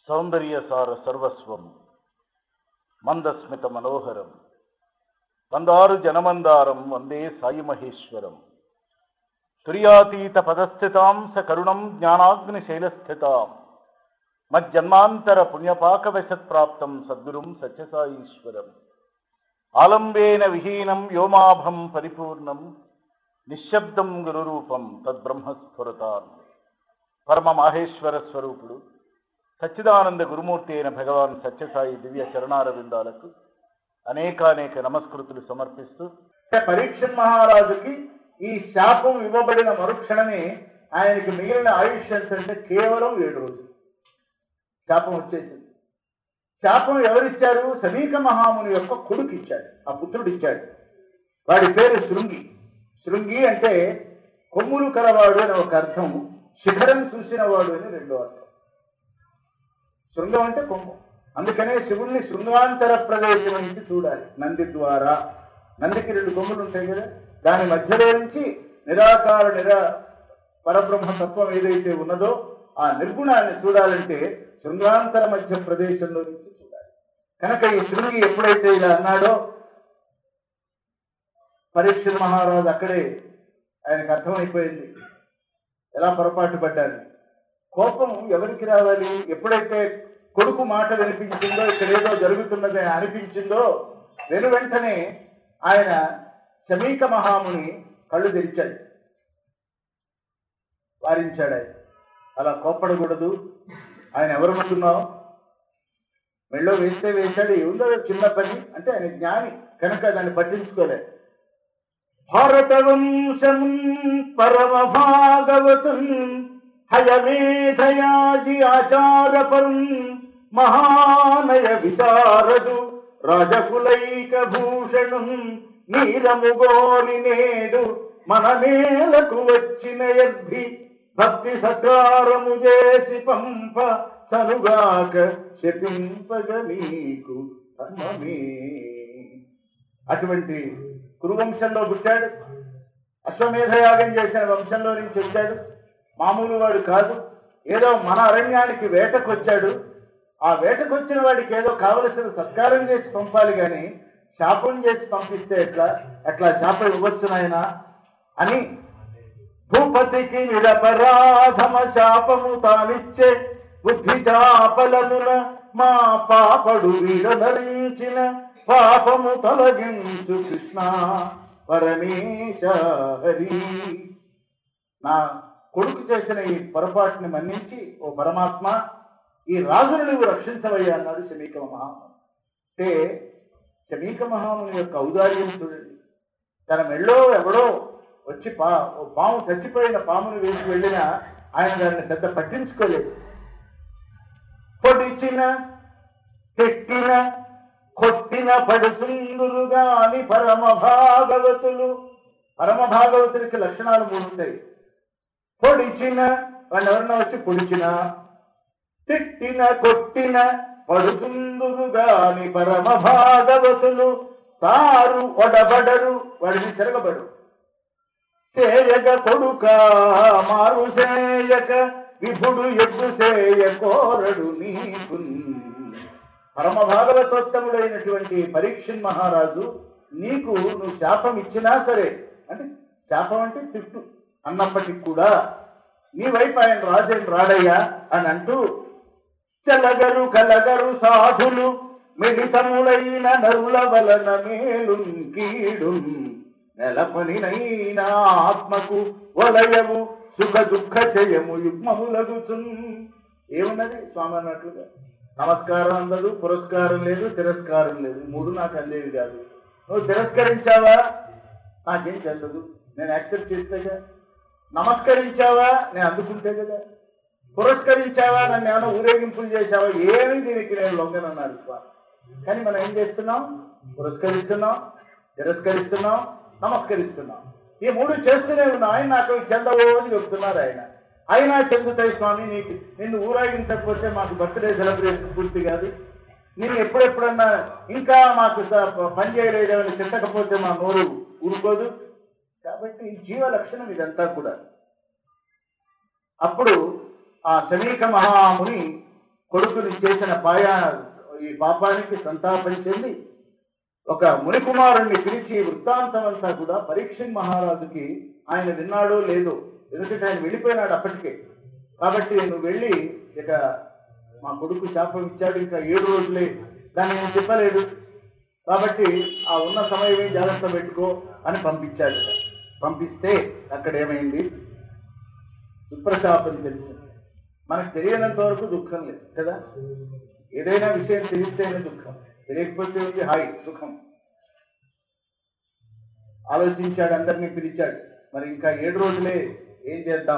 సౌందర్యసార సర్వస్వం మందస్మిత మనోహరం వందారు జనమందారం వందే సాయి మహేశ్వరం తుర్యాతీత పదస్థితాం సకరుణం జ్ఞానాగ్నిశైలస్థితాం మజ్జన్మాంతర పుణ్యపాకవశత్ప్రాప్తం సద్గురుం సత్యసాయీశ్వరం ఆలంబేన విహీనం వ్యోమాభం పరిపూర్ణం నిశ్శబ్దం గురురూపం తద్బ్రహ్మస్ఫురతాన్ పరమ మాహేశ్వర స్వరూపుడు సచ్చిదానంద గురుమూర్తి అయిన భగవాన్ సత్యసాయి దివ్య చరణారవిందాలకు అనేకానేక నమస్కృతులు సమర్పిస్తూ, పరీక్షణ్ మహారాజుకి ఈ శాపం ఇవ్వబడిన మరుక్షణమే ఆయనకి మిగిలిన ఆయుష్ అంటే కేవలం 7 రోజులు. శాపం వచ్చేసింది. శాపం ఎవరిచ్చారు? సమీక మహాముని యొక్క కొడుకు ఇచ్చాడు, ఆ పుత్రుడు ఇచ్చాడు. వాడి పేరు శృంగి. శృంగి అంటే కొమ్ములు కలవాడు అని ఒక అర్థం, శిఖరం చూసిన వాడు అని 2వ అర్థం. శృంగం అంటే కొమ్ము. అందుకనే శివుణ్ణి శృంగాంతర ప్రదేశం నుంచి చూడాలి. నంది ద్వారా, నందికి 2 కొమ్ములు ఉంటాయి కదా, దాని మధ్యలో నుంచి నిరాకార పరబ్రహ్మతత్వం ఏదైతే ఉన్నదో ఆ నిర్గుణాన్ని చూడాలంటే శృంగాంతర మధ్య ప్రదేశంలో నుంచి చూడాలి. కనుక ఈ శృంగి ఎప్పుడైతే ఇలా అన్నాడో పరీక్ష మహారాజు అక్కడే ఆయనకు అర్థమైపోయింది ఎలా పొరపాటు పడ్డాను. కోపం ఎవరికి రావాలి? ఎప్పుడైతే కొడుకు మాట వినిపించిందో, ఇక్కడ ఏదో జరుగుతున్నది అనిపించిందో వెంటనే ఆయన శమీక మహాముని కళ్ళు తెరిచాడు, వారించాడు. ఆయన అలా కోప్పడకూడదు. ఆయన ఎవరనుకున్నావు? మెళ్ళో వేస్తే వేశాడు, ఏముందో చిన్న పని అంటే ఆయన జ్ఞాని కనుక దాన్ని పట్టించుకోలేదు. భారతవంశం పరమ భాగవతం హయమేధయాజి ఆచారపరం మహానయ విశారదు రాజకులైక భూషణం నీరముగోని నేడు మన నేలకు వచ్చిన ఎద్ది భక్తి సత్కారము చేసి పంప చనుగాక శపింపగ నీకు ధర్మమే. అటువంటి కురువంశంలో పుట్టాడు. అశ్వమేధయాగం చేసిన వంశంలో నుంచి వచ్చాడు. మామూలు వాడు కాదు. ఏదో మన అరణ్యానికి వేటకు వచ్చాడు. ఆ వేటకు వచ్చిన వాడికి ఏదో కావలసిన సత్కారం చేసి పంపాలి, కానీ శాపం చేసి పంపిస్తే ఎట్లా శాపం ఇవ్వచ్చు నాయన అని భూపతికి నిరపరాధమ శాపము తానిచ్చే బుద్ధి చాపలనుల మా పాపడు వీడధరించిన పాపము తొలగించు కృష్ణ పరమేశ హరి. నా కొడుకు చేసిన ఈ పొరపాటుని మన్నించి ఓ పరమాత్మ ఈ రాజును నువ్వు రక్షించవయ్యా అన్నాడు శమీక మహాముని. అంటే శమీక మహాముని యొక్క ఔదార్యం చూడండి. తన మెళ్ళో ఎవడో వచ్చి పాము చచ్చిపోయిన పామును వేసి వెళ్ళినా ఆయన దాన్ని పెద్ద పట్టించుకోలేదు. పొడిచిన పెట్టిన కొట్టిన పడుతుందురుగా అని పరమ భాగవతులు. పరమ భాగవతులకి లక్షణాలు 3 ఉంటాయి. పొడిచిన వాళ్ళు ఎవరన్నా వచ్చి పొడిచిన, తిట్టిన కొట్టిన పడుతుందురుగా అని పరమ భాగవతులు. తారు ఒడబడరు, వాడిని తిరగబడు. సేయక కొడుక మారు సేయక విభుడు ఎగ్గు సేయ కోరడు నీకు. పరమ భాగవతోత్తముడైనటువంటి పరీక్షణ్ మహారాజు నీకు నువ్వు శాపం ఇచ్చినా సరే, అంటే శాపం అంటే తిట్టు అన్నప్పటికి కూడా నీ వైపు ఆయన రాజేం రాడయ్యా అని అంటూ, చలగరు కలగరు సాధులు మిళితములైన నరుల వలన మేలు కీడు నెలపనినైనా ఆత్మకు వలయము సుఖ దుఃఖ జయము యుగ్మములగుచున్. ఏమున్నది స్వామి అన్నట్లుగా నమస్కారం అందదు, పురస్కారం లేదు, తిరస్కారం లేదు. 3 నాకు అందేవి కాదు. నువ్వు తిరస్కరించావా నాకేం చెందదు, నేను యాక్సెప్ట్ చేస్తేగా. నమస్కరించావా నేను అందుకుంటే కదా. పురస్కరించావా నన్ను ఏమైనా ఊరేగింపులు చేశావా, ఏమీ దీనికి నేను లొంగనన్నారు స్వామి. కానీ మనం ఏం చేస్తున్నాం? పురస్కరిస్తున్నాం, తిరస్కరిస్తున్నాం, నమస్కరిస్తున్నాం. ఈ 3 చేస్తూనే ఉన్నాం. ఆయన నాకు చెందవో అని చెప్తున్నారు. అయినా చెందుతాయి స్వామి, నిన్ను ఊరాగించకపోతే మాకు బర్త్డే సెలబ్రేషన్ పూర్తి కాదు. నేను ఎప్పుడెప్పుడన్నా ఇంకా మాకు పని చేయలేదని తిట్టకపోతే మా నోరు ఊరుకోదు. కాబట్టి జీవ లక్షణం ఇదంతా కూడా. అప్పుడు ఆ శమీక మహాముని కొడుకుని చేసిన ఈ పాపానికి సంతాపం చెంది ఒక మునికుమారుణ్ణి పిలిచి వృత్తాంతం అంతా కూడా పరీక్షణ్ మహారాజుకి ఆయన విన్నాడో లేదో, ఎందుకంటే ఆయన వెళ్ళిపోయినాడు అప్పటికే. కాబట్టి నువ్వు వెళ్ళి ఇక మా కొడుకు శాపం ఇచ్చాడు, ఇంకా 7 రోజులే, దాన్ని నేను చెప్పలేడు, కాబట్టి ఆ ఉన్న సమయమే జాగ్రత్త పెట్టుకో అని పంపించాడు. పంపిస్తే అక్కడ ఏమైంది, విప్రశాపం తెలిసింది. మనకు తెలియనంత వరకు దుఃఖం లేదు కదా, ఏదైనా విషయం తెలిస్తేనే దుఃఖం, తెలియకపోతే ఉంది హాయి సుఖం. ఆలోచించాడు, అందరినీ పిలిచాడు. మరి ఇంకా 7 రోజులే, ఏం చేద్దాం?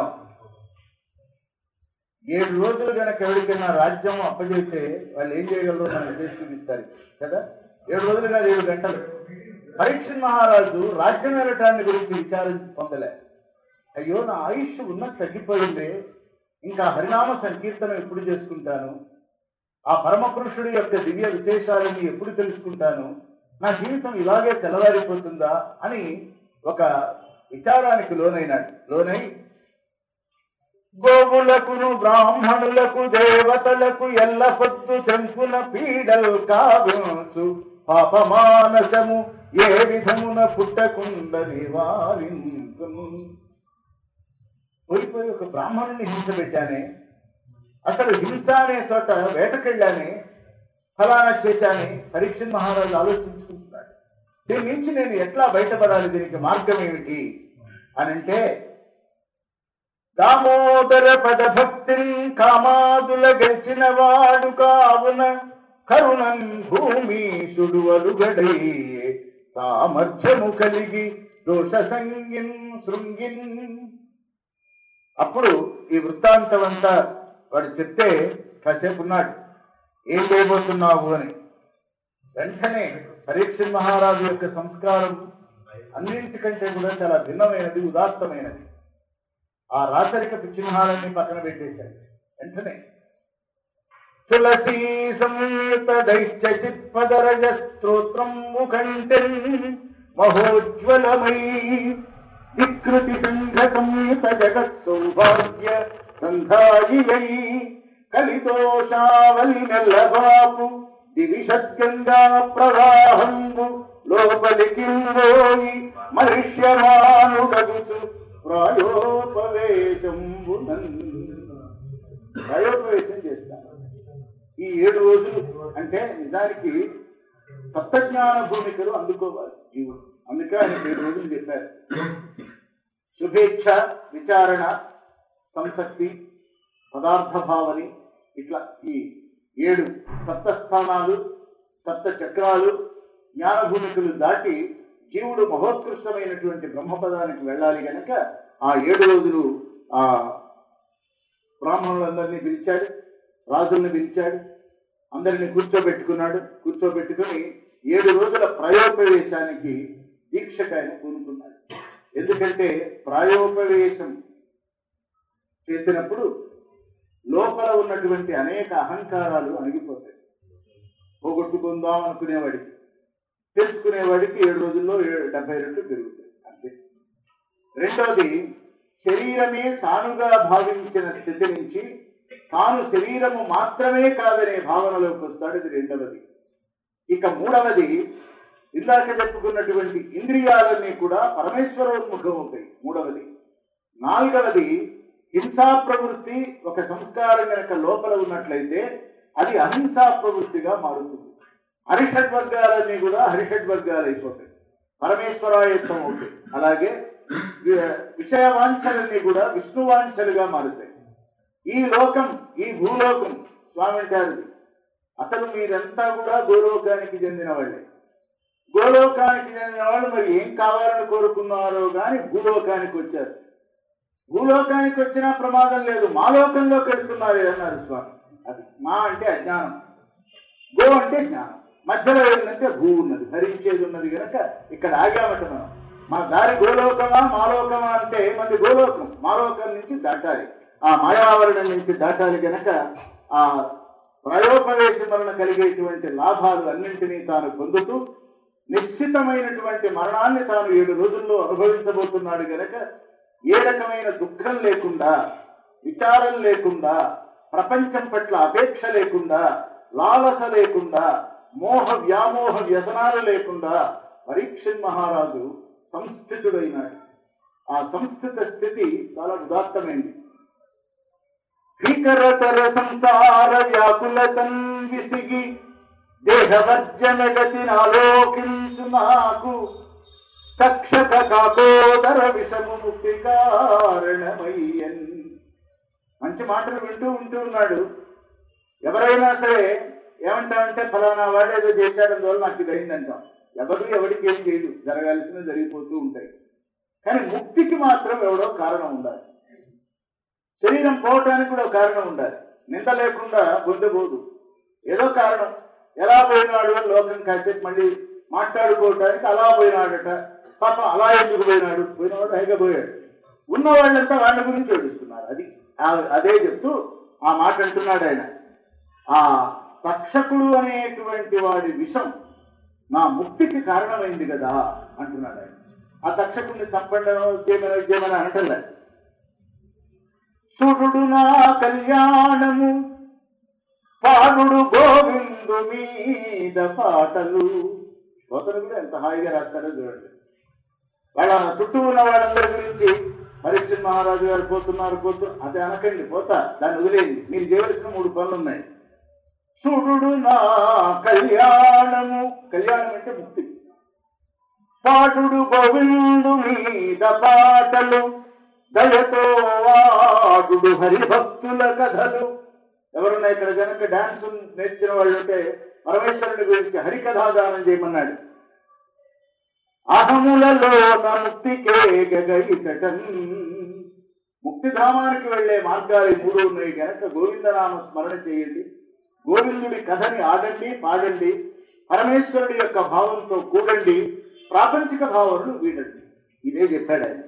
7 రోజులు కనుక ఎవరికైనా రాజ్యం అప్పచెప్తే వాళ్ళు ఏం చేయగలరో మనం చేసి చూపిస్తారు కదా. 7 రోజులు కాదు, 7 గంటలు. పరీక్షణ్ మహారాజు రాజ్యం వెళ్ళటాన్ని గురించి విచారం పొందలే. అయ్యో, నా ఆయుష్ ఉన్నది తగ్గిపోయింది, ఇంకా హరినామ సంకీర్తనం ఎప్పుడు చేసుకుంటాను, ఆ పరమపురుషుడి యొక్క దివ్య విశేషాలని ఎప్పుడు తెలుసుకుంటాను, నా జీవితం ఇలాగే తెల్లవారిపోతుందా అని ఒక విచారానికి లోనై గోవులకును బ్రాహ్మణులకు దేవతలకు ఎల్ల పొద్దు తెంపున పీడల్ కావచ్చు పాపమానసము ఏ విధమున పుట్టకుండ నివారించును. పోయిపోయి ఒక బ్రాహ్మణుని హింస పెట్టానే, అసలు హింస అనే చోట వేటకెళ్ళానే, ఫలానా చేశానే. పరీక్షణ్ మహారాజు ఆలోచించుకుంటున్నాడు, దీని నుంచి నేను ఎట్లా బయటపడాలి, దీనికి మార్గం ఏమిటి అని అంటే, దామోదర పదభక్తిని కామాదుల గెలిచిన వాడు కావున కరుణం భూమీషుడు అలుగడై సామర్థ్యము కలిగి దోష సంగిన్ శృంగిన్. అప్పుడు ఈ వృత్తాంతం అంతా వాడు చెప్తే కాసేపు ఉన్నాడు, ఏం చేయబోతున్నావు అని. వెంటనే పరీక్షణ్ మహారాజు యొక్క సంస్కారం అన్నింటికంటే కూడా చాలా భిన్నమైనది, ఉదాత్తమైనది. ఆ రాచరిక పిచ్చిమహాలన్నీ పక్కన పెట్టేశాడు. వెంటనే తులసీ సంయుత దైత్య చిత్పదరజ స్తోత్రం ముఖంటెన్ మహోజ్వలమై వికృతి సంఘ సంయుత జగత్ సౌభాగ్య సంధాయియై కలిదోషావలి నెల్లబాపు దివిషద్గంగా ప్రవాహంబు లోపలికి మనుష్యమానుడగుచు ప్రాయోపవేశం చేస్తాను. ఈ 7 రోజులు అంటే నిజానికి సప్తజ్ఞాన భూమికలు అందుకోవాలి జీవుడు, అందుకే ఆయన 7 రోజులు చెప్పారు. శుభేచ్ఛ, విచారణ, సంసక్తి, పదార్థ భావని, ఇట్లా ఈ 7 సప్తస్థానాలు, సప్త చక్రాలు, జ్ఞాన భూమికలు దాటి జీవుడు మహోత్కృష్టమైనటువంటి బ్రహ్మపదానికి వెళ్ళాలి కనుక ఆ 7 రోజులు ఆ బ్రాహ్మణులందరినీ పిలిచాడు, రాజుల్ని పిలిచాడు, అందరినీ కూర్చోబెట్టుకున్నాడు. కూర్చోబెట్టుకుని 7 రోజుల ప్రాయోపవేశానికి దీక్షకు ఆయన పూనుకున్నాడు. ఎందుకంటే ప్రాయోపవేశం చేసినప్పుడు లోపల ఉన్నటువంటి అనేక అహంకారాలు అణిగిపోతాయి. పోగొట్టుకుందాం అనుకునేవాడికి, తెలుసుకునేవాడికి 7 రోజుల్లో 70 రెట్లు పెరుగుతాయి అంతే. రెండవది, శరీరమే తానుగా భావించిన స్థితి నుంచి తాను శరీరము మాత్రమే కాదనే భావనలోకి వస్తాడు. ఇది రెండవది. ఇక మూడవది, ఇందాక చెప్పుకున్నటువంటి ఇంద్రియాలన్నీ కూడా పరమేశ్వరోన్ముఖం అవుతాయి. మూడవది. నాలుగవది, హింసా ప్రవృత్తి ఒక సంస్కారం కనుక లోపల ఉన్నట్లయితే అది అహింసా ప్రవృత్తిగా మారుతుంది. హరిషడ్వర్గాలన్నీ కూడా హరిషడ్వర్గాలు అయిపోతాయి, పరమేశ్వరాయత్వం అవుతాయి. అలాగే విషయవాంఛలన్నీ కూడా విష్ణువాంఛలుగా మారుతాయి. ఈ లోకం, ఈ భూలోకం స్వామి అంటారు, అసలు మీరంతా కూడా గోలోకానికి చెందిన వాళ్ళే. గోలోకానికి చెందిన వాళ్ళు మరి ఏం కావాలని కోరుకున్నారో కానీ భూలోకానికి వచ్చారు. భూలోకానికి వచ్చినా ప్రమాదం లేదు, మా లోకంలోకి వెళ్తున్నారు అన్నారు స్వామి. అది మా అంటే అజ్ఞానం, గో అంటే జ్ఞానం, మధ్యలో ఏంటంటే భూ ఉన్నది, ధరించేది ఉన్నది కనుక ఇక్కడ ఆగామట మనం. మన దారి గోలోకమా మాలోకమా అంటే మంది గోలోకం, మాలోకం నుంచి దాటాలి, ఆ మాయావరణం నుంచి దాటాలి కనుక ఆ ప్రయోపవేశం వలన కలిగేటువంటి లాభాలు అన్నింటినీ తాను పొందుతూ నిశ్చితమైనటువంటి మరణాన్ని తాను 7 రోజుల్లో అనుభవించబోతున్నాడు కనుక ఏ రకమైన దుఃఖం లేకుండా, విచారం లేకుండా, ప్రపంచం పట్ల అపేక్ష లేకుండా, లాలస లేకుండా, మోహ వ్యామోహ వ్యసనాలు లేకుండా పరీక్షణ్ మహారాజు సంస్థితుడైనాడు. ఆ సంస్థిత స్థితి చాలా ఉదాత్తమైంది. భీకరతర సంసార వ్యాకులతన్ విసిగి దేహవర్జన గతిని ఆలోకించు నాకు తక్షక కాకోదర విషము ముక్తి కారణమయ్యన్. మంచి మాటలు వింటూ ఉన్నాడు. ఎవరైనా సరే ఏమంటామంటే ఫలానా వాడు ఏదో చేశాడని నాకు ఇది అయిందంటాం. ఎవరికి ఏం చేయదు, జరగాల్సినవి జరిగిపోతూ ఉంటాయి. కానీ ముక్తికి మాత్రం ఎవడో కారణం ఉండాలి. శరీరం పోవటానికి కూడా కారణం ఉండాలి. నింద లేకుండా పొందబోదు, ఏదో కారణం. ఎలా పోయినాడు అని లోకం కాసేపు మళ్ళీ మాట్లాడుకోవటానికి అలా పోయినాడట. పాప అలా ఎందుకు పోయినాడు హైగా పోయాడు. ఉన్న వాళ్ళంతా వాళ్ళ గురించి ఏడుస్తున్నారు. అదే చెప్తూ ఆ మాట అంటున్నాడు ఆయన. ఆ తక్షకుడు అనేటువంటి వాడి విషం నా ముక్తికి కారణమైంది కదా అంటున్నాడు ఆయన. ఆ తక్షకుడిని చంపడం అనటంలే. సుడు నా కళ్యాణము పాడుడు గోవిందు మీద పాటలు. పోతను కూడా ఎంత హాయిగా రాస్తారో చూడండి. వాళ్ళ చుట్టూ ఉన్న వాళ్ళందరి గురించి పరీక్షణ్ మహారాజు గారు పోతున్నారు అదే అనకండి, పోతా, దాన్ని వదిలేయండి. మీరు చేయవలసిన 3 పనులు ఉన్నాయి. సుడు నా కళ్యాణము, కళ్యాణం అంటే ముక్తి. పాడుడు గోవిందు మీద పాటలు, దయతో వాడు హరిభక్తుల కథలు. ఎవరున్నా ఇక్కడ కనుక డాన్స్ నేర్చిన వాళ్ళు ఉంటే పరమేశ్వరుని గురించి హరికథాగానం చేయమన్నాడు. అహములలో నా ముక్తికే గగైతటన్. ముక్తిధామానికి వెళ్లే మార్గాలు 3 ఉన్నాయి కనుక గోవిందనామ స్మరణ చేయండి, గోవిందుడి కథని ఆడండి, పాడండి, పరమేశ్వరుడి యొక్క భావంతో కూడండి, ప్రాపంచిక భావనలు వీడండి. ఇదే చెప్పాడు ఆయన.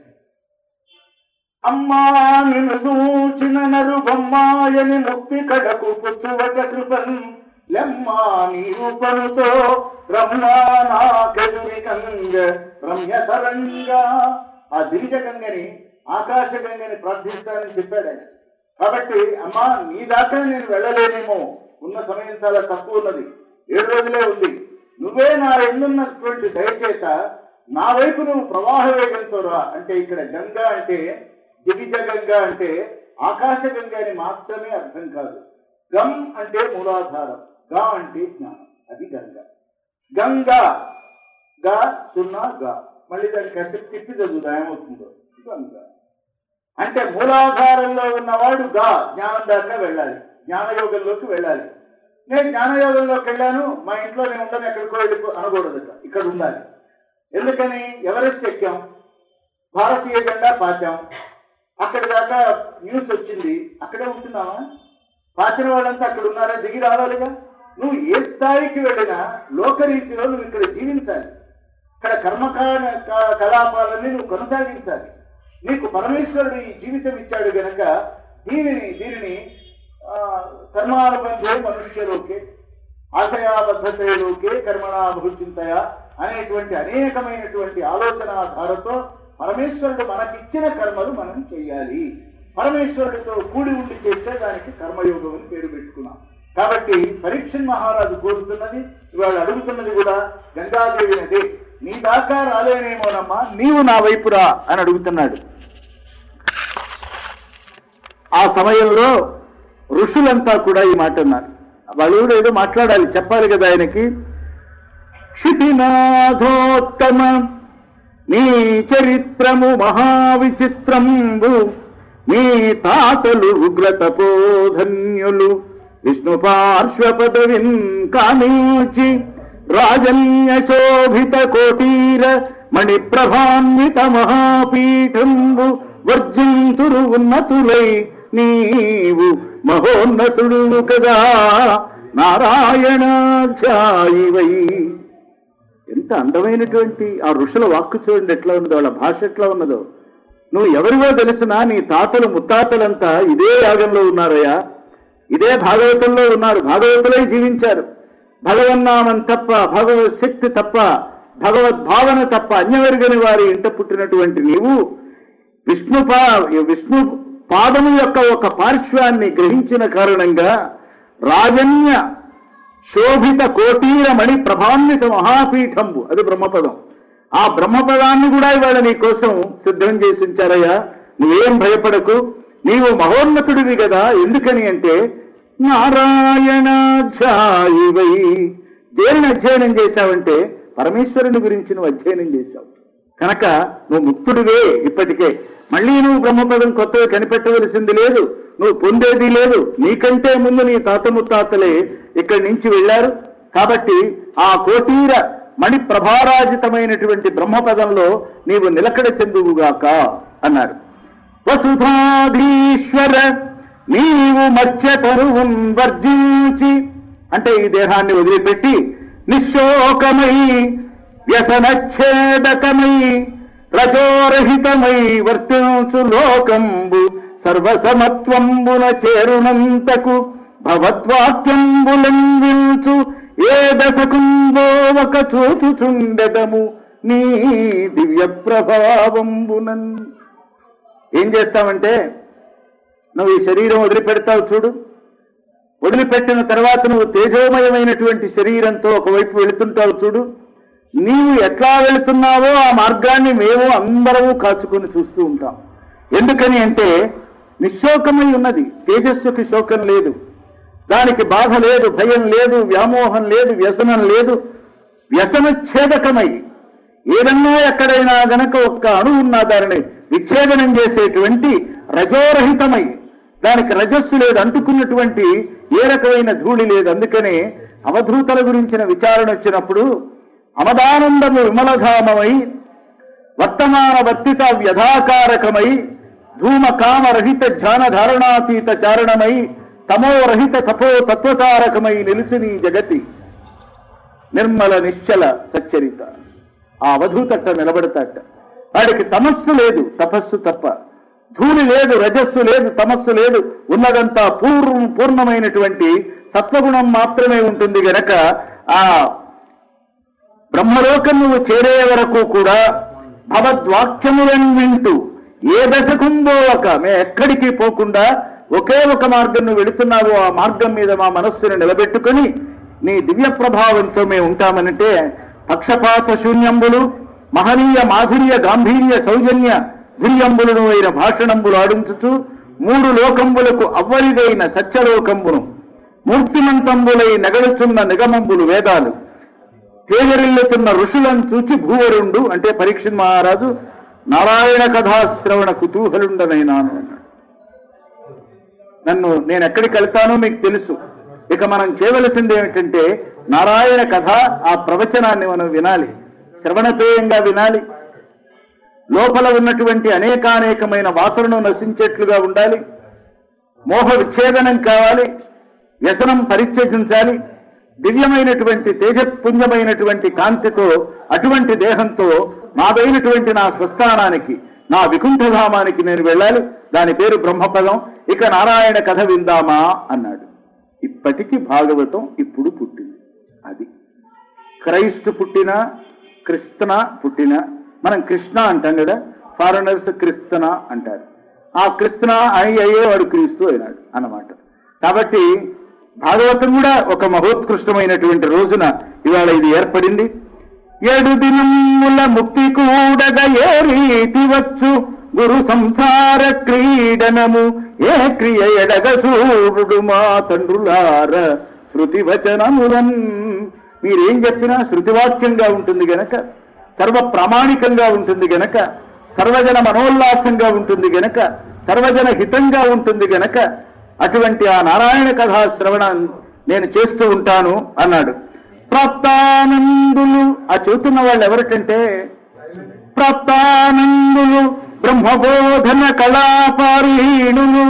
అమ్మా నిన్ను దూచిన నరు బొమ్మాయని ముక్తి కడకు పుచ్చువట కృపన్ లెమ్మా నీ రూపనుతో రమ్యా నాకెదురి గంగ రమ్యతరంగా. ఆ దివిజ గంగని, ఆకాశ గంగని ప్రార్థిస్తానని చెప్పాడు ఆయన. కాబట్టి అమ్మా నీ దాకా నేను వెళ్ళలేనేమో, ఉన్న సమయం చాలా తక్కువ ఉన్నది, 7 రోజులే ఉంది. నువ్వే నా ఎన్నున్నటువంటి దయచేత నా వైపు నువ్వు ప్రవాహ వేగంతో రా అంటే ఇక్కడ గంగా అంటే దివిజ గంగా అంటే ఆకాశ గంగా అని మాత్రమే అర్థం కాదు. గం అంటే మూలాధారం, గా అంటే జ్ఞానం, అది గంగా. గంగా గా 0 గా, మళ్ళీ దాన్ని కాసేపు తిప్పి చదువుదా ఏమవుతుందో. గంగా అంటే మూలాధారంలో ఉన్నవాడు గా జ్ఞానం దాకా వెళ్ళాలి, జ్ఞానయోగంలోకి వెళ్ళాలి. నేను జ్ఞానయోగంలోకి వెళ్ళాను, మా ఇంట్లో నేను ఉండను, ఎక్కడికో వెళ్ళిపో అనకూడదు, ఇక్కడ ఉండాలి. ఎందుకని? ఎవరెస్ట్ ఎక్కాం, భారతీయ జెండా పాతాం, అక్కడి దాకా న్యూస్ వచ్చింది, అక్కడే ఉంటున్నావా? పాతిన వాళ్ళంతా అక్కడ ఉన్నారా? దిగి రావాలిగా. నువ్వు ఏ స్థాయికి వెళ్ళినా లోకరీతిలో నువ్వు ఇక్కడ జీవించాలి, ఇక్కడ కర్మకలాపాలని నువ్వు కొనసాగించాలి. నీకు పరమేశ్వరుడు ఈ జీవితం ఇచ్చాడు గనక దీనిని కర్మానుబంధే మనుష్యలోకే ఆశయాబద్ధతలోకే కర్మణా బహుచింతయ అనేటువంటి అనేకమైనటువంటి ఆలోచనాధారతో పరమేశ్వరుడు మనకిచ్చిన కర్మలు మనం చేయాలి. పరమేశ్వరుడితో కూడి ఉండి చేస్తే దానికి కర్మయోగం అని పేరు పెట్టుకున్నాం. కాబట్టి పరీక్షణ్ మహారాజు కోరుతున్నది, ఇవాళ అడుగుతున్నది కూడా గంగాదేవి అదే. నీ దాకా రాలేనేమోనమ్మా, నీవు నా వైపు రా అని అడుగుతున్నాడు. ఆ సమయంలో ఋషులంతా కూడా ఈ మాట అన్నారు. వాళ్ళు కూడా ఏదో మాట్లాడాలి, చెప్పాలి కదా ఆయనకి. క్షితినాథోత్తమ నీ చరిత్రము మహావిచిత్రంబు, నీ తాతలు ఉగ్రతపోధన్యులు విష్ణు పార్శ్వ పదవిన్ కానించి రాజన్య శోభిత కోటీర మణిప్రభాన్విత మహాపీఠంబు వర్జింతురు ఉన్నతులై నీవు మహోన్నతుడు కదా నారాయణాధ్యాయివై. ఎంత అందమైనటువంటి ఆ ఋషుల వాక్కు చూడండి ఎట్లా ఉన్నదో, వాళ్ళ భాష ఎట్లా ఉన్నదో. నువ్వు ఎవరివో తెలిసినా నీ తాతలు ముత్తాతలంతా ఇదే యాగంలో ఉన్నారయ్యా, ఇదే భాగవతంలో ఉన్నారు, భాగవతులై జీవించారు. భగవన్నామం తప్ప, భగవత్ శక్తి తప్ప, భగవద్భావన తప్ప అన్యవెరుగని వారి ఇంట పుట్టినటువంటి నీవు విష్ణు పాదము యొక్క ఒక పార్శ్వాన్ని గ్రహించిన కారణంగా రాజన్య శోభిత కోటీర మణి ప్రభాన్విత మహాపీఠంబు, అది బ్రహ్మపదం. ఆ బ్రహ్మపదాన్ని కూడా ఇవాళ నీ కోసం సిద్ధం చేసి ఉంచారయ్యా. నువ్వేం భయపడకు, నీవు మహోన్నతుడివి కదా. ఎందుకని అంటే నారాయణాధ్యాయివై. దేనిని అధ్యయనం చేశావంటే పరమేశ్వరుని గురించి నువ్వు అధ్యయనం చేశావు కనుక నువ్వు ముక్తుడివే. ఇప్పటికే మళ్ళీ నువ్వు బ్రహ్మపదం కొత్తగా కనిపెట్టవలసింది లేదు, నువ్వు పొందేది లేదు. నీకంటే ముందు నీ తాత ముత్తాతలే ఇక్కడి నుంచి వెళ్ళారు. కాబట్టి ఆ కోటీర మణి ప్రభారాజితమైనటువంటి బ్రహ్మపదంలో నీవు నిలకడ చెందువుగాక అన్నారు. వసుధాధీశ్వర నీవు మత్స్యతరువున్ వర్జించి, అంటే ఈ దేహాన్ని వదిలిపెట్టి నిశ్శోకమై వ్యసనచ్ఛేదకమై రజోరహితమై వర్తించు లోకంబు సర్వసమత్వంబున చేరునంతకు భగవద్వాక్యంబులందించు ఏ దశకుందో ఒక చూచుచుండెదము నీ దివ్య ప్రభావంబునన్. ఏం చేస్తామంటే నువ్వు ఈ శరీరం వదిలిపెడతావు చూడు, వదిలిపెట్టిన తర్వాత నువ్వు తేజోమయమైనటువంటి శరీరంతో ఒకవైపు వెళుతుంటావు చూడు. నీవు ఎట్లా వెళుతున్నావో ఆ మార్గాన్ని మేము అందరము కాచుకొని చూస్తూ ఉంటాం. ఎందుకని అంటే నిశ్శోకమై ఉన్నది, తేజస్సుకి శోకం లేదు, దానికి బాధ లేదు, భయం లేదు, వ్యామోహం లేదు, వ్యసనం లేదు. వ్యసనచ్ఛేదకమై ఏదన్నా ఎక్కడైనా గనక ఒక్క అణు ఉన్నా దానిని విచ్ఛేదనం చేసేటువంటి రజోరహితమై, దానికి రజస్సు లేదు, అంటుకున్నటువంటి ఏ రకమైన ధూళి లేదు. అందుకనే అవధూతల గురించిన విచారణ వచ్చినప్పుడు అమదానందము విమలధామమై వర్తమాన వర్తిత వ్యధాకారకమై ధూమకామరహిత ధ్యానధారణాతీత చారణమై తమోరహిత తపో తత్వతారకమై నిలుచుని జగతి నిర్మల నిశ్చల సచ్చరిత. ఆ అవధూతట్ట నిలబడతాట. వాడికి తమస్సు లేదు, తపస్సు తప్ప. ధూళి లేదు, రజస్సు లేదు, తమస్సు లేదు. ఉన్నదంతా పూర్ణమైనటువంటి సత్వగుణం మాత్రమే ఉంటుంది గనక ఆ బ్రహ్మలోకం నువ్వు చేరే వరకు కూడా భగవద్వాక్యములను వింటూ ఏ దశకుందో ఒక ఎక్కడికి పోకుండా ఒకే ఒక మార్గం నువ్వు వెళుతున్నావో ఆ మార్గం మీద మా మనస్సును నిలబెట్టుకుని నీ దివ్య ప్రభావంతో మేము ఉంటామనంటే పక్షపాత శూన్యంబులు మహనీయ మాధుర్య గాంభీర్య సౌజన్య ధుర్యంబులను అయిన భాషణంబులు ఆడించుచు మూడు లోకంబులకు అవ్వలిదైన సత్యలోకంబును మూర్తిమంతంబులై నెగడుచున్న నిగమంబులు వేదాలు తేజరిల్లుతున్న ఋషులను చూచి భూవరుండు అంటే పరీక్ష మహారాజు నారాయణ కథాశ్రవణ కుతూహలుండనైనాను అన్నాడు. నేను ఎక్కడికి వెళ్తానో మీకు తెలుసు. ఇక మనం చేయవలసింది ఏమిటంటే నారాయణ కథ ఆ ప్రవచనాన్ని మనం వినాలి, శ్రవణపేయంగా వినాలి. లోపల ఉన్నటువంటి అనేకానేకమైన వాసనను నశించేట్లుగా ఉండాలి. మోహ విచ్ఛేదనం కావాలి, వ్యసనం పరిత్యజించాలి. దివ్యమైనటువంటి తేజపుంజమైనటువంటి కాంతితో అటువంటి దేహంతో నాదైనటువంటి నా స్వస్థానానికి నా వికుంఠధామానికి నేను వెళ్ళాలి. దాని పేరు బ్రహ్మపదం. ఇక నారాయణ కథ విందామా అన్నాడు. ఇప్పటికీ భాగవతం ఇప్పుడు పుట్టింది. అది క్రైస్తు పుట్టినా క్రిస్తన పుట్టినా మనం కృష్ణ అంటాం కదా, ఫారినర్స్ క్రిస్తన అంటారు. ఆ క్రిస్తన అయ్యేవాడు క్రీస్తు అయినాడు అన్నమాట. కాబట్టి భాగవతం కూడా ఒక మహోత్కృష్టమైనటువంటి రోజున ఇవాళ ఇది ఏర్పడింది. 7 దినముల ముక్తి కూడగా ఏ రీతి వచ్చు గురు సంసార క్రీడనము ఏ క్రియ ఎడగ చూడు మా తండ్రులార శృతి వచనములన్. మీరేం చెప్పినా శృతివాక్యంగా ఉంటుంది గనక, సర్వ ప్రామాణికంగా ఉంటుంది గనక, సర్వజన మనోల్లాసంగా ఉంటుంది గనక, సర్వజన హితంగా ఉంటుంది గనక అటువంటి ఆ నారాయణ కథా శ్రవణం నేను చేస్తూ ఉంటాను అన్నాడు. ప్రాప్తానందులు ఆ చెబుతున్న వాళ్ళు ఎవరికంటే ప్రాప్తానందులు బ్రహ్మబోధన కళాపారీణులు